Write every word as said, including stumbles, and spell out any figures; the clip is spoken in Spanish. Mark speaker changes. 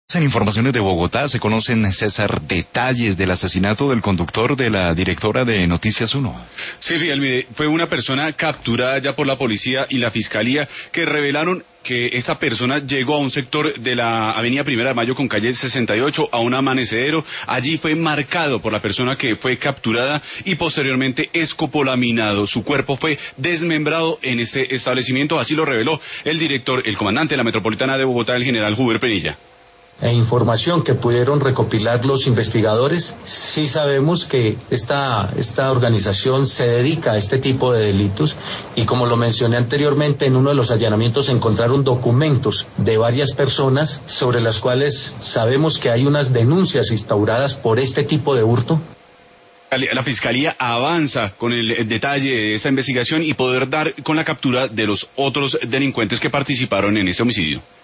Speaker 1: En informaciones de Bogotá se conocen, César, detalles del asesinato del conductor de la directora de Noticias uno.
Speaker 2: Sí, Fidel, mire, fue una persona capturada ya por la policía y la fiscalía que revelaron que esta persona llegó a un sector de la avenida Primera de Mayo con calle sesenta y ocho a un amanecedero. Allí fue marcado por la persona que fue capturada y posteriormente escopolaminado. Su cuerpo fue desmembrado en este establecimiento, así lo reveló el director, el comandante de la Metropolitana de Bogotá, el general Huber Penilla.
Speaker 3: E información que pudieron recopilar los investigadores, sí sabemos que esta, esta organización se dedica a este tipo de delitos y, como lo mencioné anteriormente, en uno de los allanamientos se encontraron documentos de varias personas sobre las cuales sabemos que hay unas denuncias instauradas por este tipo de hurto.
Speaker 2: La Fiscalía avanza con el detalle de esta investigación y poder dar con la captura de los otros delincuentes que participaron en este homicidio.